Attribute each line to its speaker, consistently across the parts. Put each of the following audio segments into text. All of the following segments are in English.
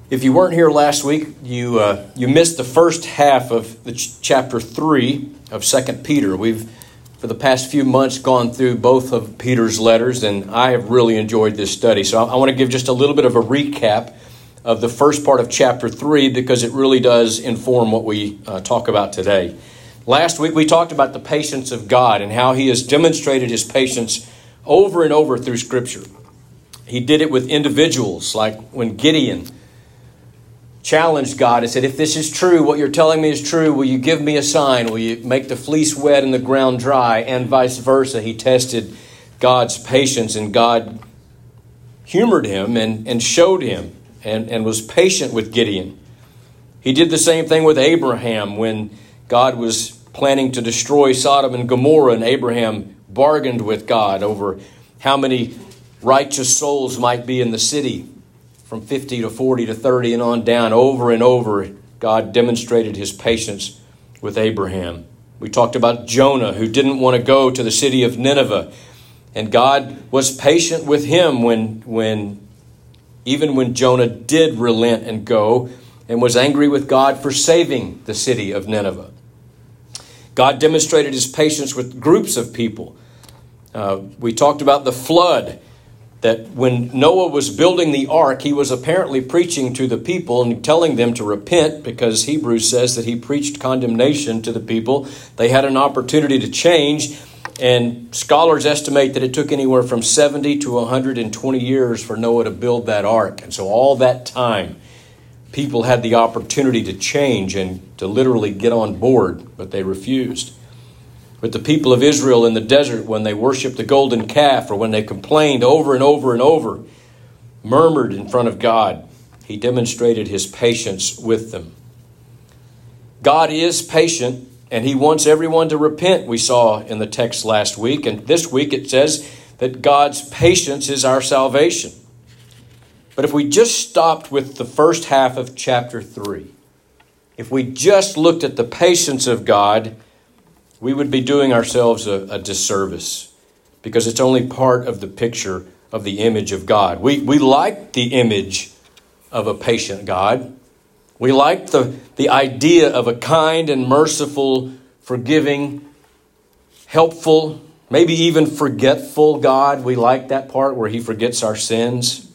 Speaker 1: If you weren't here last week, you missed the first half of the chapter 3 of 2 Peter. We've, for the past few months, gone through both of Peter's letters, and I have really enjoyed this study. So I want to give just a little bit of a recap of the first part of chapter 3 because it really does inform what we talk about today. Last week, we talked about the patience of God and how He has demonstrated His patience over and over through Scripture. He did it with individuals, like when Gideon challenged God and said, if this is true, what you're telling me is true, will you give me a sign? Will you make the fleece wet and the ground dry? And vice versa. He tested God's patience, and God humored him and showed him and was patient with Gideon. He did the same thing with Abraham when God was planning to destroy Sodom and Gomorrah, and Abraham bargained with God over how many righteous souls might be in the city. From 50 to 40 to 30 and on down, over and over, God demonstrated His patience with Abraham. We talked about Jonah, who didn't want to go to the city of Nineveh. And God was patient with him even when Jonah did relent and go, and was angry with God for saving the city of Nineveh. God demonstrated His patience with groups of people. We talked about the flood, that when Noah was building the ark, he was apparently preaching to the people and telling them to repent, because Hebrews says that he preached condemnation to the people. They had an opportunity to change, and scholars estimate that it took anywhere from 70 to 120 years for Noah to build that ark. And so all that time, people had the opportunity to change and to literally get on board, but they refused. With the people of Israel in the desert, when they worshiped the golden calf, or when they complained over and over and over, murmured in front of God, He demonstrated His patience with them. God is patient, and He wants everyone to repent, we saw in the text last week. And this week it says that God's patience is our salvation. But if we just stopped with the first half of chapter 3, if we just looked at the patience of God, we would be doing ourselves a disservice, because it's only part of the picture of the image of God. We like the image of a patient God. We like the idea of a kind and merciful, forgiving, helpful, maybe even forgetful God. We like that part where He forgets our sins.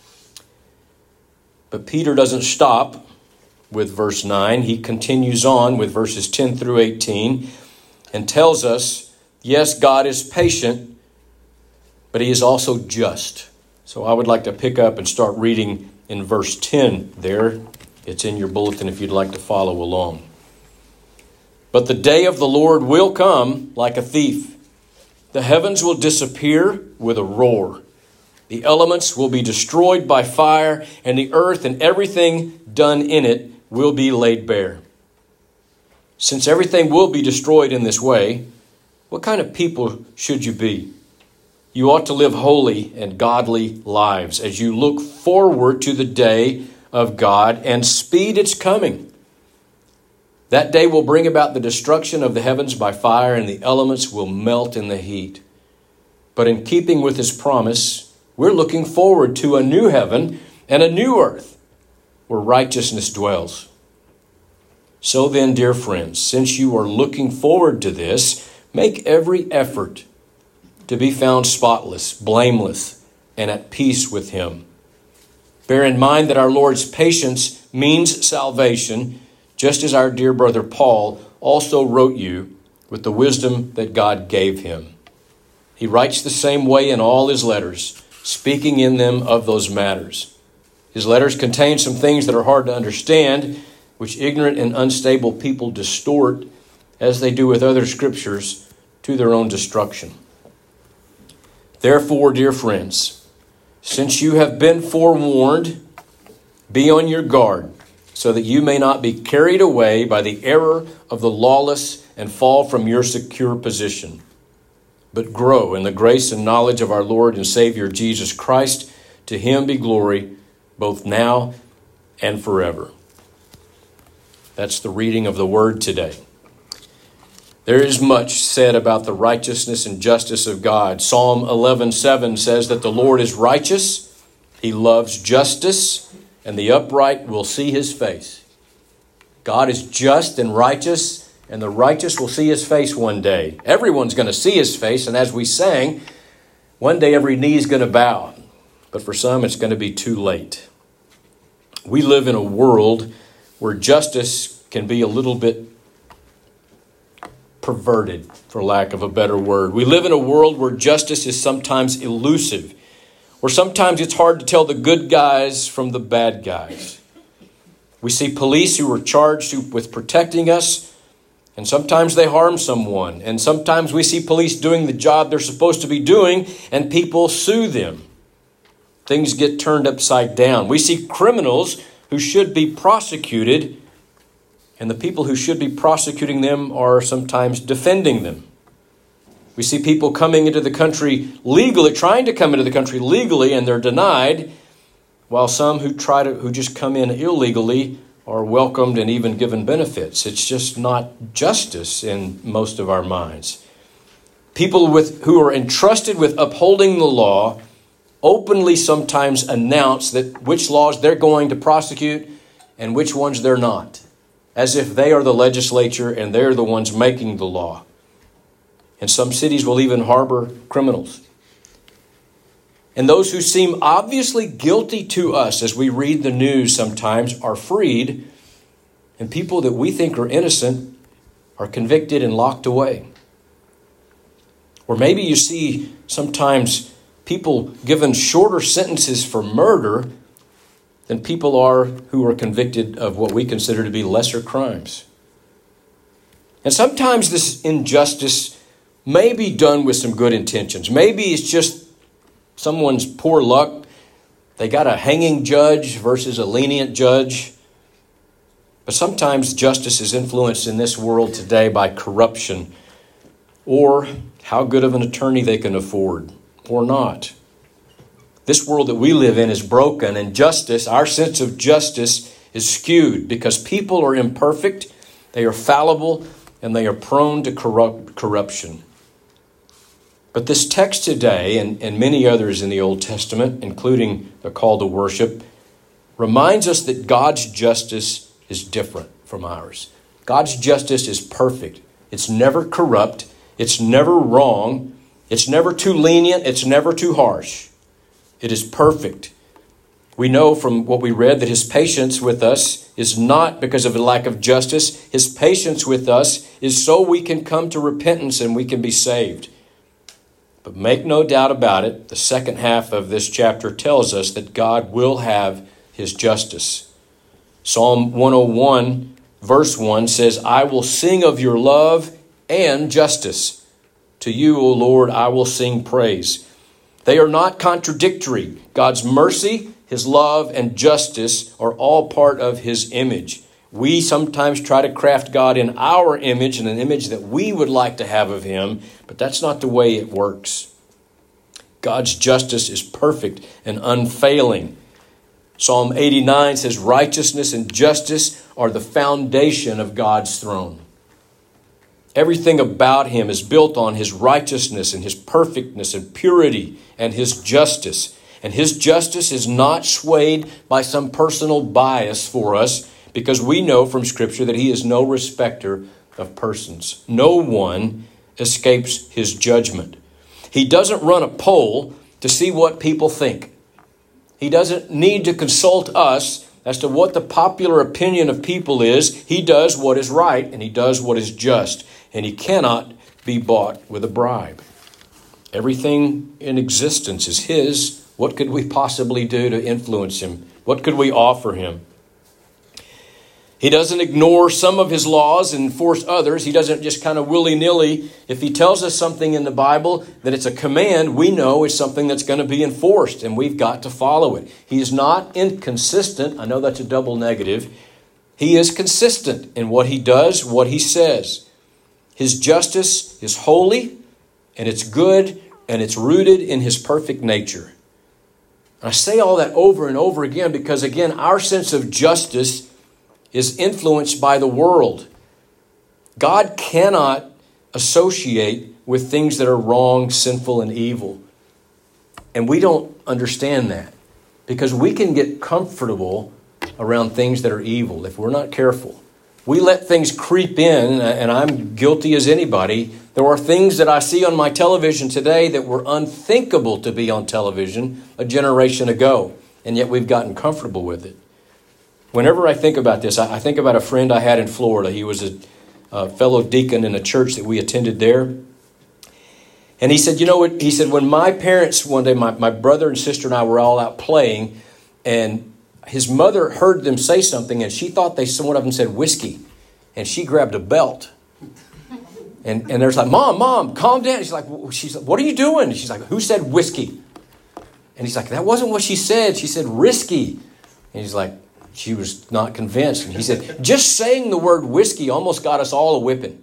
Speaker 1: But Peter doesn't stop with verse 9. He continues on with verses 10 through 18. And tells us, yes, God is patient, but He is also just. So I would like to pick up and start reading in verse 10 there. It's in your bulletin if you'd like to follow along. But the day of the Lord will come like a thief. The heavens will disappear with a roar. The elements will be destroyed by fire, and the earth and everything done in it will be laid bare. Since everything will be destroyed in this way, what kind of people should you be? You ought to live holy and godly lives as you look forward to the day of God and speed its coming. That day will bring about the destruction of the heavens by fire, and the elements will melt in the heat. But in keeping with His promise, we're looking forward to a new heaven and a new earth where righteousness dwells. So then, dear friends, since you are looking forward to this, make every effort to be found spotless, blameless, and at peace with Him. Bear in mind that our Lord's patience means salvation, just as our dear brother Paul also wrote you with the wisdom that God gave him. He writes the same way in all his letters, speaking in them of those matters. His letters contain some things that are hard to understand, which ignorant and unstable people distort, as they do with other scriptures, to their own destruction. Therefore, dear friends, since you have been forewarned, be on your guard, so that you may not be carried away by the error of the lawless and fall from your secure position, but grow in the grace and knowledge of our Lord and Savior Jesus Christ. To Him be glory, both now and forever. That's the reading of the word today. There is much said about the righteousness and justice of God. Psalm 11:7 says that the Lord is righteous, He loves justice, and the upright will see his face. God is just and righteous, and the righteous will see his face one day. Everyone's going to see his face, and as we sang, one day every knee is going to bow. But for some, it's going to be too late. We live in a world where justice can be a little bit perverted, for lack of a better word. We live in a world where justice is sometimes elusive, where sometimes it's hard to tell the good guys from the bad guys. We see police who are charged with protecting us, and sometimes they harm someone. And sometimes we see police doing the job they're supposed to be doing, and people sue them. Things get turned upside down. We see criminals who should be prosecuted, and the people who should be prosecuting them are sometimes defending them. We see people coming into the country legally, trying to come into the country legally, and they're denied, while some who just come in illegally are welcomed and even given benefits. It's just not justice in most of our minds. People who are entrusted with upholding the law openly sometimes announce that which laws they're going to prosecute and which ones they're not, as if they are the legislature and they're the ones making the law. And some cities will even harbor criminals. And those who seem obviously guilty to us as we read the news sometimes are freed, and people that we think are innocent are convicted and locked away. Or maybe you see sometimes people given shorter sentences for murder than people are who are convicted of what we consider to be lesser crimes. And sometimes this injustice may be done with some good intentions. Maybe it's just someone's poor luck. They got a hanging judge versus a lenient judge. But sometimes justice is influenced in this world today by corruption or how good of an attorney they can afford or not. This world that we live in is broken, and justice, our sense of justice, is skewed because people are imperfect, they are fallible, and they are prone to corruption. But this text today, and many others in the Old Testament, including the call to worship, reminds us that God's justice is different from ours. God's justice is perfect. It's never corrupt. It's never wrong. It's never too lenient. It's never too harsh. It is perfect. We know from what we read that his patience with us is not because of a lack of justice. His patience with us is so we can come to repentance and we can be saved. But make no doubt about it, the second half of this chapter tells us that God will have his justice. Psalm 101, verse 1 says, I will sing of your love and justice. To you, O Lord, I will sing praise. They are not contradictory. God's mercy, his love, and justice are all part of his image. We sometimes try to craft God in our image and an image that we would like to have of him, but that's not the way it works. God's justice is perfect and unfailing. Psalm 89 says, righteousness and justice are the foundation of God's throne. Everything about him is built on his righteousness and his perfectness and purity and his justice. And his justice is not swayed by some personal bias for us, because we know from Scripture that he is no respecter of persons. No one escapes his judgment. He doesn't run a poll to see what people think. He doesn't need to consult us as to what the popular opinion of people is. He does what is right and he does what is just. And he cannot be bought with a bribe. Everything in existence is his. What could we possibly do to influence him? What could we offer him? He doesn't ignore some of his laws and enforce others. He doesn't just kind of willy-nilly. If he tells us something in the Bible that it's a command, we know it's something that's going to be enforced, and we've got to follow it. He is not inconsistent. I know that's a double negative. He is consistent in what he does, what he says. His justice is holy, and it's good, and it's rooted in his perfect nature. I say all that over and over again because, again, our sense of justice is influenced by the world. God cannot associate with things that are wrong, sinful, and evil. And we don't understand that because we can get comfortable around things that are evil, if we're not careful, we let things creep in, and I'm guilty as anybody. There are things that I see on my television today that were unthinkable to be on television a generation ago, and yet we've gotten comfortable with it. Whenever I think about this, I think about a friend I had in Florida. He was a fellow deacon in a church that we attended there. And he said, you know what? He said, when my parents one day, my brother and sister and I were all out playing, and his mother heard them say something, and she thought one of them said whiskey. And she grabbed a belt. And there's like, Mom, calm down. She's like, what are you doing? She's like, who said whiskey? And he's like, that wasn't what she said. She said risky. And he's like, she was not convinced. And he said, just saying the word whiskey almost got us all a whipping.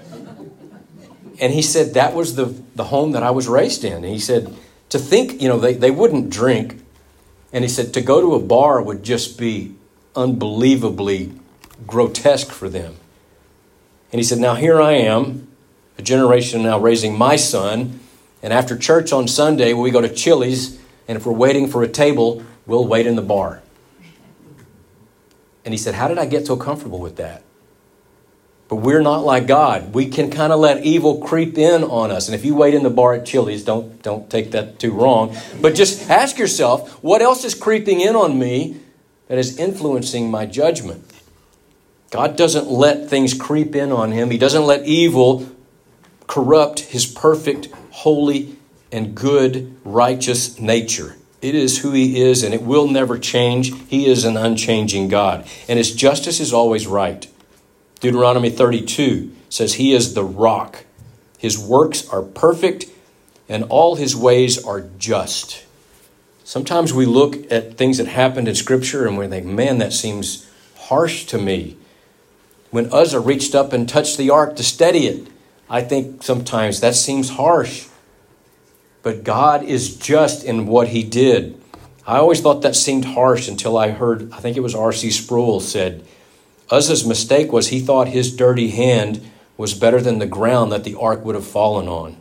Speaker 1: And he said, that was the home that I was raised in. And he said, to think, they wouldn't drink. And he said, to go to a bar would just be unbelievably grotesque for them. And he said, now here I am, a generation now raising my son. And after church on Sunday, we go to Chili's. And if we're waiting for a table, we'll wait in the bar. And he said, how did I get so comfortable with that? But we're not like God. We can kind of let evil creep in on us. And if you wait in the bar at Chili's, don't take that too wrong. But just ask yourself, what else is creeping in on me that is influencing my judgment? God doesn't let things creep in on him. He doesn't let evil corrupt his perfect, holy, and good, righteous nature. It is who he is, and it will never change. He is an unchanging God, and his justice is always right. Deuteronomy 32 says he is the rock. His works are perfect, and all his ways are just. Sometimes we look at things that happened in Scripture, and we think, man, that seems harsh to me. When Uzzah reached up and touched the ark to steady it, I think sometimes that seems harsh. But God is just in what he did. I always thought that seemed harsh until I heard, I think it was R.C. Sproul said, Uzzah's mistake was he thought his dirty hand was better than the ground that the ark would have fallen on.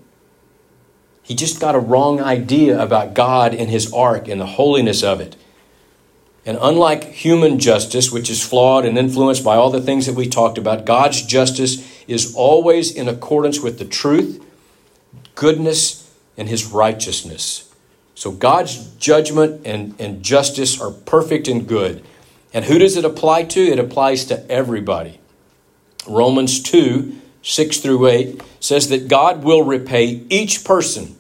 Speaker 1: He just got a wrong idea about God and his ark and the holiness of it. And unlike human justice, which is flawed and influenced by all the things that we talked about, God's justice is always in accordance with the truth, goodness, and his righteousness. So God's judgment and justice are perfect and good. And who does it apply to? It applies to everybody. Romans 2, 6 through 8 says that God will repay each person,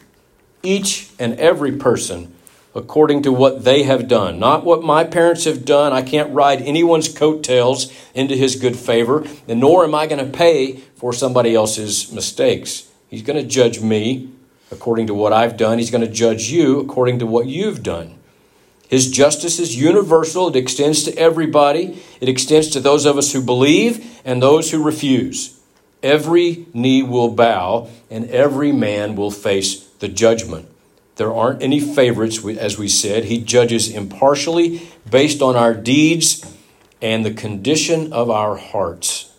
Speaker 1: each and every person, according to what they have done. Not what my parents have done. I can't ride anyone's coattails into his good favor, and nor am I going to pay for somebody else's mistakes. He's going to judge me according to what I've done. He's going to judge you according to what you've done. His justice is universal. It extends to everybody. It extends to those of us who believe and those who refuse. Every knee will bow and every man will face the judgment. There aren't any favorites, as we said. He judges impartially based on our deeds and the condition of our hearts.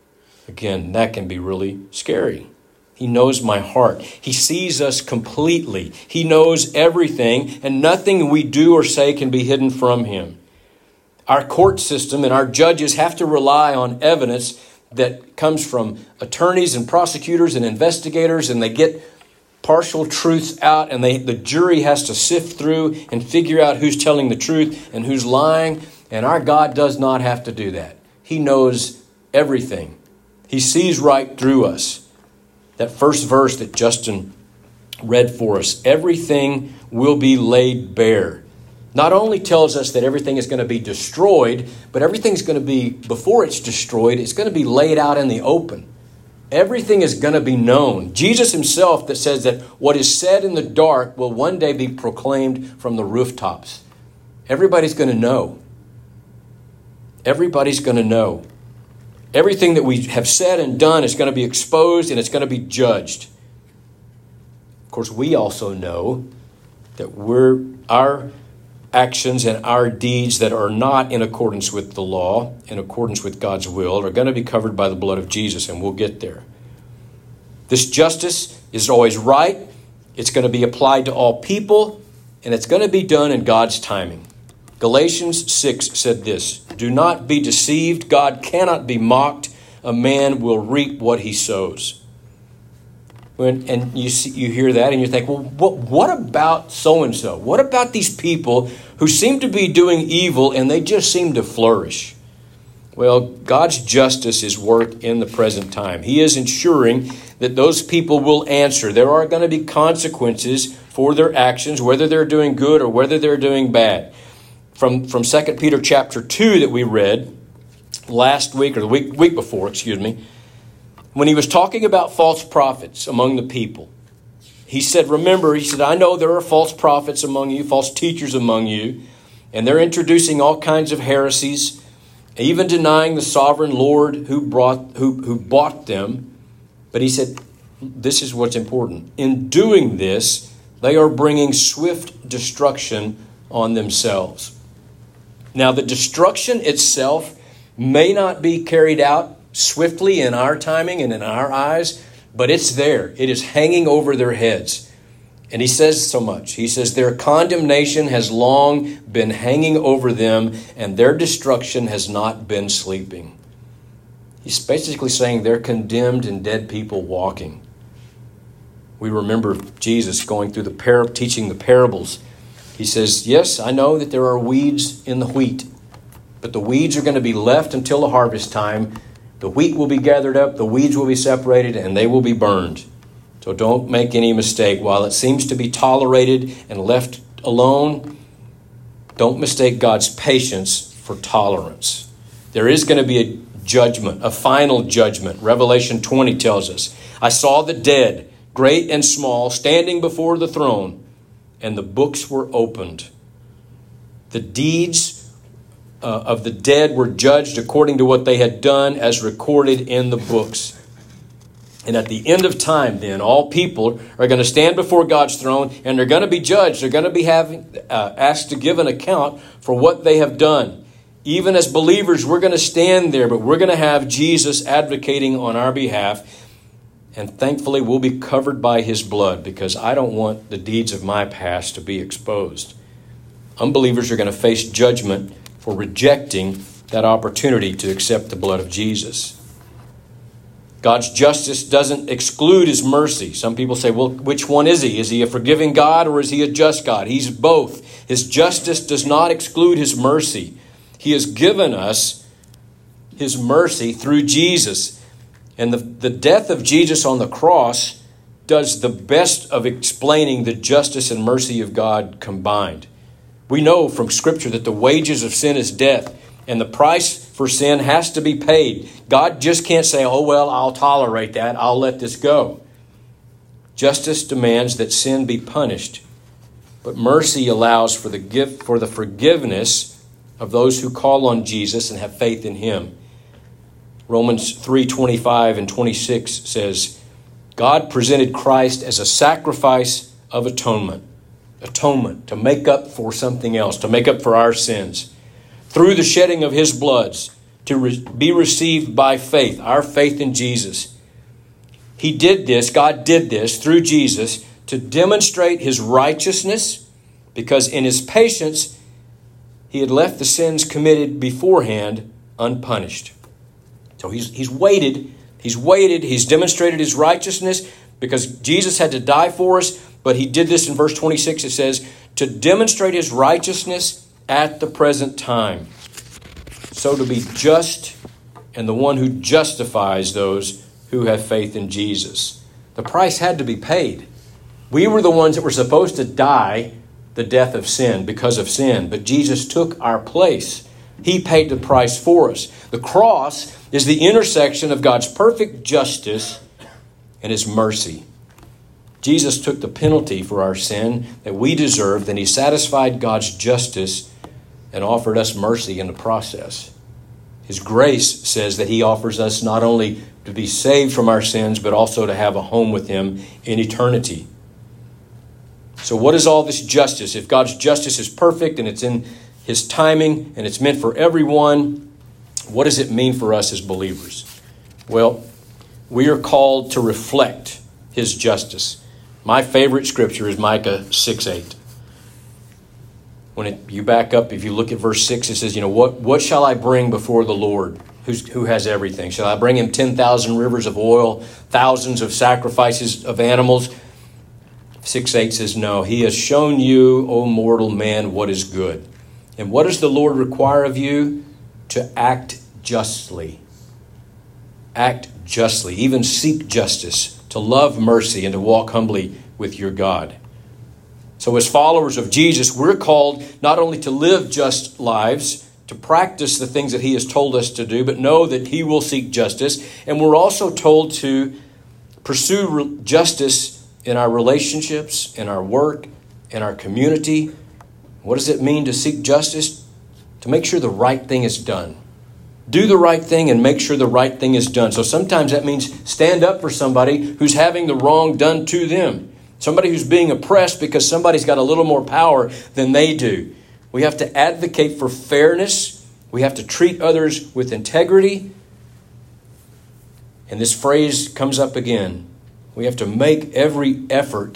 Speaker 1: Again, that can be really scary. He knows my heart. He sees us completely. He knows everything, and nothing we do or say can be hidden from him. Our court system and our judges have to rely on evidence that comes from attorneys and prosecutors and investigators, and they get partial truths out, and the jury has to sift through and figure out who's telling the truth and who's lying. And our God does not have to do that. He knows everything. He sees right through us. That first verse that Justin read for us, everything will be laid bare. Not only tells us that everything is going to be destroyed, but everything's going to be, before it's destroyed, it's going to be laid out in the open. Everything is going to be known. Jesus himself that says that what is said in the dark will one day be proclaimed from the rooftops. Everybody's going to know. Everybody's going to know. Everything that we have said and done is going to be exposed and it's going to be judged. Of course, we also know that our actions and our deeds that are not in accordance with the law, in accordance with God's will, are going to be covered by the blood of Jesus, and we'll get there. This justice is always right. It's going to be applied to all people, and it's going to be done in God's timing. Galatians 6 said this, "Do not be deceived. God cannot be mocked. A man will reap what he sows." And you hear that and you think, well, what about so-and-so? What about these people who seem to be doing evil and they just seem to flourish? Well, God's justice is work in the present time. He is ensuring that those people will answer. There are going to be consequences for their actions, whether they're doing good or whether they're doing bad. From 2 Peter chapter 2 that we read last week, or the week before, when he was talking about false prophets among the people, he said, I know there are false prophets among you, false teachers among you, and they're introducing all kinds of heresies, even denying the sovereign Lord who bought them. But he said, this is what's important. In doing this, they are bringing swift destruction on themselves. Now, the destruction itself may not be carried out swiftly in our timing and in our eyes, but it's there. It is hanging over their heads. And he says so much. He says, their condemnation has long been hanging over them, and their destruction has not been sleeping. He's basically saying they're condemned and dead people walking. We remember Jesus going through teaching the parables. He says, yes, I know that there are weeds in the wheat, but the weeds are going to be left until the harvest time. The wheat will be gathered up, the weeds will be separated, and they will be burned. So don't make any mistake. While it seems to be tolerated and left alone, don't mistake God's patience for tolerance. There is going to be a judgment, a final judgment. Revelation 20 tells us, I saw the dead, great and small, standing before the throne, and the books were opened. The deeds of the dead were judged according to what they had done as recorded in the books. And at the end of time, then, all people are going to stand before God's throne and they're going to be judged. They're going to be asked to give an account for what they have done. Even as believers, we're going to stand there, but we're going to have Jesus advocating on our behalf. And thankfully, we'll be covered by his blood, because I don't want the deeds of my past to be exposed. Unbelievers are going to face judgment for rejecting that opportunity to accept the blood of Jesus. God's justice doesn't exclude his mercy. Some people say, well, which one is he? Is he a forgiving God or is he a just God? He's both. His justice does not exclude his mercy. He has given us his mercy through Jesus. And the death of Jesus on the cross does the best of explaining the justice and mercy of God combined. We know from Scripture that the wages of sin is death, and the price for sin has to be paid. God just can't say, oh, well, I'll tolerate that. I'll let this go. Justice demands that sin be punished, but mercy allows for the forgiveness of those who call on Jesus and have faith in him. Romans 3:25 and 26 says, God presented Christ as a sacrifice of atonement. Atonement, to make up for something else, to make up for our sins. Through the shedding of his blood, to be received by faith, our faith in Jesus. He did this, God did this through Jesus to demonstrate his righteousness, because in his patience, he had left the sins committed beforehand unpunished. So he's waited, he's demonstrated his righteousness because Jesus had to die for us, but he did this in verse 26, it says, to demonstrate his righteousness at the present time. So to be just and the one who justifies those who have faith in Jesus. The price had to be paid. We were the ones that were supposed to die the death of sin because of sin, but Jesus took our place. He paid the price for us. The cross is the intersection of God's perfect justice and his mercy. Jesus took the penalty for our sin that we deserved, and he satisfied God's justice and offered us mercy in the process. His grace says that he offers us not only to be saved from our sins, but also to have a home with him in eternity. So what is all this justice? If God's justice is perfect and it's in his timing and it's meant for everyone, what does it mean for us as believers? Well, we are called to reflect his justice. My favorite scripture is Micah 6:8. You back up, if you look at verse 6, it says, what shall I bring before the Lord who has everything? Shall I bring him 10,000 rivers of oil, thousands of sacrifices of animals? 6:8 says, no, he has shown you, O mortal man, what is good. And what does the Lord require of you? To act justly. Act justly, even seek justice, to love mercy, and to walk humbly with your God. So as followers of Jesus, we're called not only to live just lives, to practice the things that he has told us to do, but know that he will seek justice. And we're also told to pursue justice in our relationships, in our work, in our community. What does it mean to seek justice? To make sure the right thing is done. Do the right thing and make sure the right thing is done. So sometimes that means stand up for somebody who's having the wrong done to them. Somebody who's being oppressed because somebody's got a little more power than they do. We have to advocate for fairness. We have to treat others with integrity. And this phrase comes up again. We have to make every effort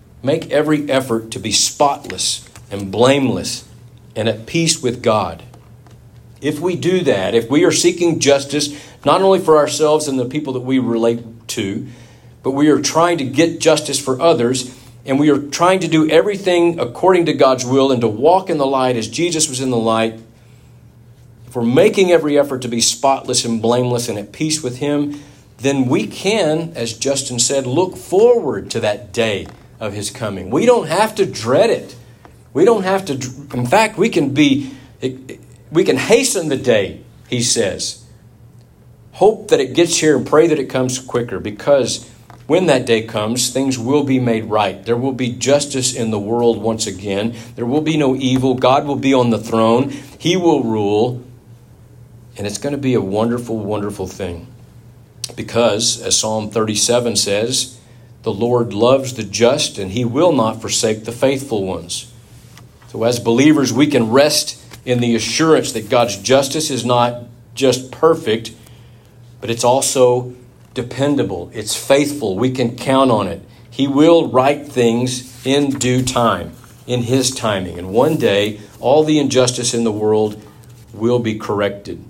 Speaker 1: to be spotless and blameless and at peace with God. If we do that, if we are seeking justice, not only for ourselves and the people that we relate to, but we are trying to get justice for others, and we are trying to do everything according to God's will and to walk in the light as Jesus was in the light, if we're making every effort to be spotless and blameless and at peace with him, then we can, as Justin said, look forward to that day of his coming. We don't have to dread it. We don't have to. In fact, we can hasten the day, he says. Hope that it gets here and pray that it comes quicker, because when that day comes, things will be made right. There will be justice in the world once again. There will be no evil. God will be on the throne. He will rule. And it's going to be a wonderful, wonderful thing. Because, as Psalm 37 says, the Lord loves the just and he will not forsake the faithful ones. So as believers, we can rest in the assurance that God's justice is not just perfect, but it's also dependable. It's faithful. We can count on it. He will right things in due time, in his timing. And one day, all the injustice in the world will be corrected.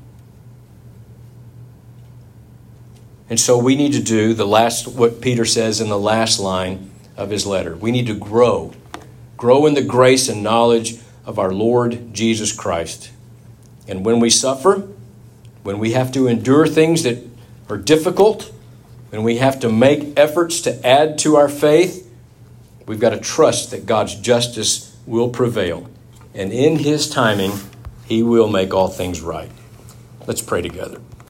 Speaker 1: And so we need to do what Peter says in the last line of his letter. We need to grow in the grace and knowledge of our Lord Jesus Christ. And when we suffer, when we have to endure things that are difficult, when we have to make efforts to add to our faith, we've got to trust that God's justice will prevail. And in his timing, he will make all things right. Let's pray together.